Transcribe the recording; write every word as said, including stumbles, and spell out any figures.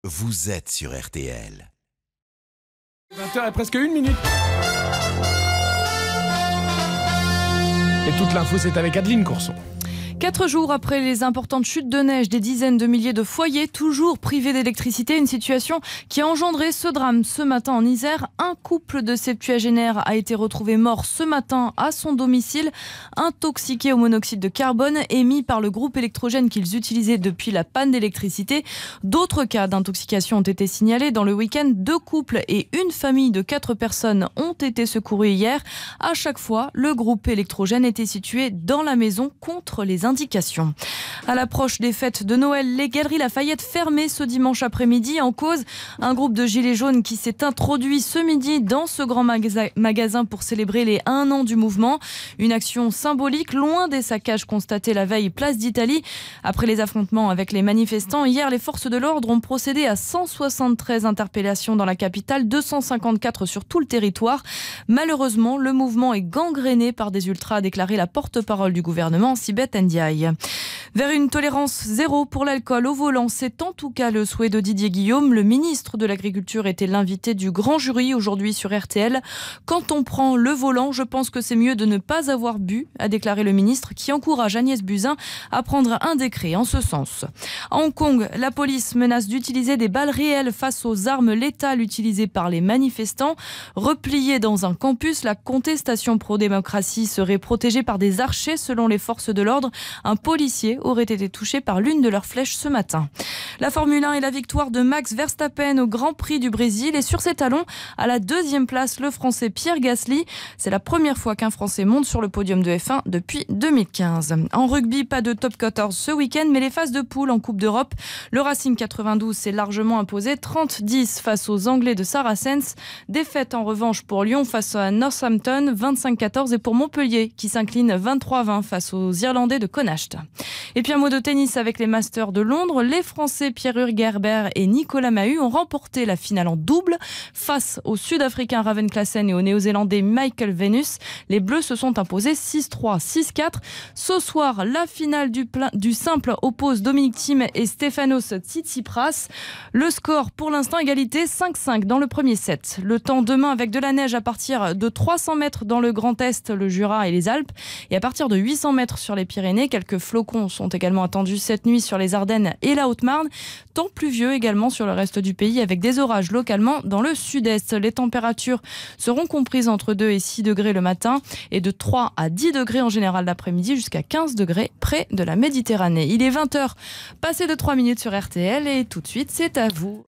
vous êtes sur R T L. vingt heures et presque une minute. Et toute l'info, c'est avec Adeline Courson. Quatre jours après les importantes chutes de neige, des dizaines de milliers de foyers toujours privés d'électricité, une situation qui a engendré ce drame ce matin en Isère. Un couple de septuagénaires a été retrouvé mort ce matin à son domicile, intoxiqué au monoxyde de carbone émis par le groupe électrogène qu'ils utilisaient depuis la panne d'électricité. D'autres cas d'intoxication ont été signalés dans le week-end. Deux couples et une famille de quatre personnes ont été secourus hier. À chaque fois, le groupe électrogène était situé dans la maison contre les indications. À l'approche des fêtes de Noël, les Galeries Lafayette fermées ce dimanche après-midi. En cause, un groupe de gilets jaunes qui s'est introduit ce midi dans ce grand magasin pour célébrer les un an du mouvement. Une action symbolique, loin des saccages constatés la veille place d'Italie. Après les affrontements avec les manifestants, hier, les forces de l'ordre ont procédé à cent soixante-treize interpellations dans la capitale, deux cent cinquante-quatre sur tout le territoire. Malheureusement, le mouvement est gangréné par des ultras, a déclaré la porte-parole du gouvernement, Sibeth Ndiaye. Vers une tolérance zéro pour l'alcool au volant, c'est en tout cas le souhait de Didier Guillaume. Le ministre de l'Agriculture était l'invité du grand jury aujourd'hui sur R T L. Quand on prend le volant, je pense que c'est mieux de ne pas avoir bu, a déclaré le ministre, qui encourage Agnès Buzyn à prendre un décret en ce sens. À Hong Kong, la police menace d'utiliser des balles réelles face aux armes létales utilisées par les manifestants. Repliés dans un campus, la contestation pro-démocratie serait protégée par des archers selon les forces de l'ordre. Un policier aurait été touché par l'une de leurs flèches ce matin. La Formule un et la victoire de Max Verstappen au Grand Prix du Brésil. Et sur ses talons, à la deuxième place, le Français Pierre Gasly. C'est la première fois qu'un Français monte sur le podium de F un depuis deux mille quinze. En rugby, pas de top quatorze ce week-end, mais les phases de poule en Coupe d'Europe. Le Racing quatre-vingt-douze s'est largement imposé trente à dix face aux Anglais de Saracens. Défaite en revanche pour Lyon face à Northampton, vingt-cinq à quatorze. Et pour Montpellier, qui s'incline vingt-trois à vingt face aux Irlandais de Connacht. Et puis un mot de tennis avec les Masters de Londres. Les Français Pierre-Hugues Herbert et Nicolas Mahut ont remporté la finale en double face aux Sud-Africains Raven Klaasen et aux Néo-Zélandais Michael Venus. Les Bleus se sont imposés six trois, six quatre. Ce soir, la finale du, plein, du simple oppose Dominic Thiem et Stefanos Tsitsipas. Le score pour l'instant égalité cinq cinq dans le premier set. Le temps demain avec de la neige à partir de trois cents mètres dans le Grand Est, le Jura et les Alpes, et à partir de huit cents mètres sur les Pyrénées. Quelques flocons sont également attendus cette nuit sur les Ardennes et la Haute-Marne. Temps pluvieux également sur le reste du pays avec des orages localement dans le sud-est. Les températures seront comprises entre deux et six degrés le matin et de trois à dix degrés en général l'après-midi jusqu'à quinze degrés près de la Méditerranée. Il est vingt heures, passé de trois minutes sur R T L et tout de suite c'est à vous.